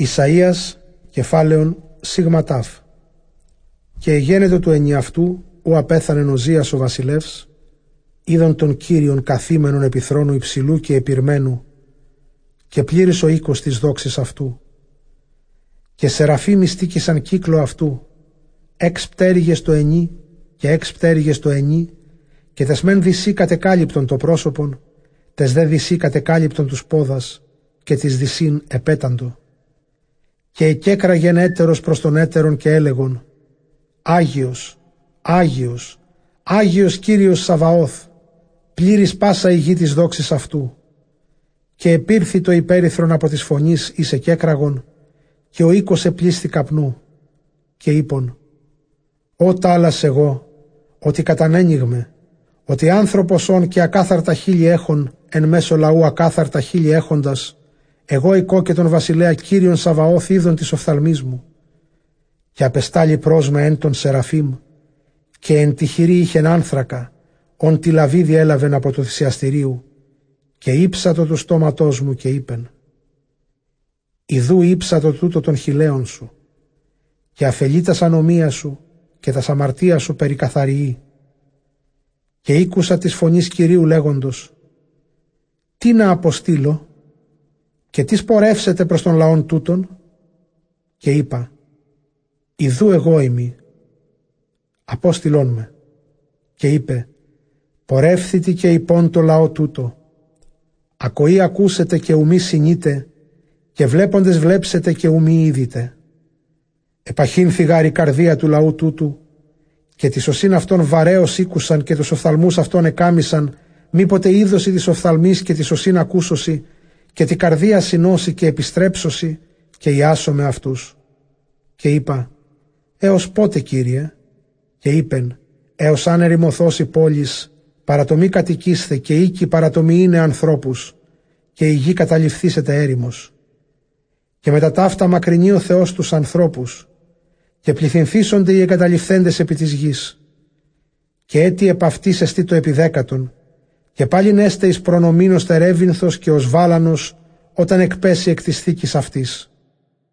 Ισαΐας κεφάλαιον σιγματάφ. Και εγένετο του ενιαυτού, ου απέθανεν Οζίας ο βασιλεύς, είδον τον Κύριον καθήμενον επί θρόνου υψηλού και επιρμένου, και πλήρης ο οίκος της δόξης αυτού. Και σεραφείμ μυστήκησαν κύκλο αυτού, έξ πτέρυγες το ενί και έξ πτέρυγες το ενί, και τες μεν δυσί κατεκάλυπτον το πρόσωπον, τες δε δυσί κατεκάλυπτον τους πόδας, και τις δυσίν επέταντο. Και εκέκραγεν έτερος προς τον έτερον και έλεγον: Άγιος, Άγιος, Άγιος Κύριος Σαβαώθ, πλήρης πάσα η γη της δόξης αυτού. Και επήρθη το υπέρυθρον από της φωνής εις εκέκραγον, και ο οίκος επλήσθη καπνού. Και είπον: Ω τάλας εγώ, ότι κατανένιγμε, ότι άνθρωπος όν και ακάθαρτα χείλη έχων, εν μέσω λαού ακάθαρτα χείλη έχοντας, εγώ οικό και τον βασιλέα Κύριον Σαβαώθ είδων της οφθαλμής μου. Και απεστάλει προς με εν τον Σεραφείμ, και εν τη χειρή είχεν άνθρακα, ον τη λαβίδι έλαβεν από το θυσιαστηρίου, και ύψατο του στόματός μου και είπεν: Ιδού ύψατο τούτο των χιλέων σου, και αφελεί τα ανομία σου και τα αμαρτία σου περικαθαριεί. Και ήκουσα της φωνής Κυρίου λέγοντος: Τι να αποστείλω, και τι σπορεύσετε προς τον λαόν τούτον? Και είπα: Ιδού εγώ είμαι, απόστειλόν με. Και είπε: Πορεύθητη και υπόν το λαό τούτο. Ακοή ακούσετε και ουμή συνείτε, και βλέποντες βλέψετε και ουμή είδητε. Επαχύνθη γάρ η καρδία του λαού τούτου, και τη σωσήν αυτών βαρέως ήκουσαν και τους οφθαλμούς αυτών εκάμισαν, μήποτε είδωση της οφθαλμής και τη σωσήν ακούσωση, και τη καρδία συνώσει και επιστρέψωση, και ιάσομαι αυτούς. Και είπα: Έως πότε, Κύριε? Και είπεν: Έως αν ερημωθώς η πόλης, παρατομή κατοικήσθε, και οίκη παρατομή είναι ανθρώπους, και η γη καταληφθήσεται έρημος. Και μετά ταύτα μακρινεί ο Θεός τους ανθρώπους, και πληθυνθήσονται οι εγκαταληφθέντες επί της γης. Και έτι επ' αυτής εστί το επιδέκατον, και πάλιν έστε εις προνομήνος τερεύυνθος και ως βάλανος, όταν εκπέσει εκ της θήκης αυτής.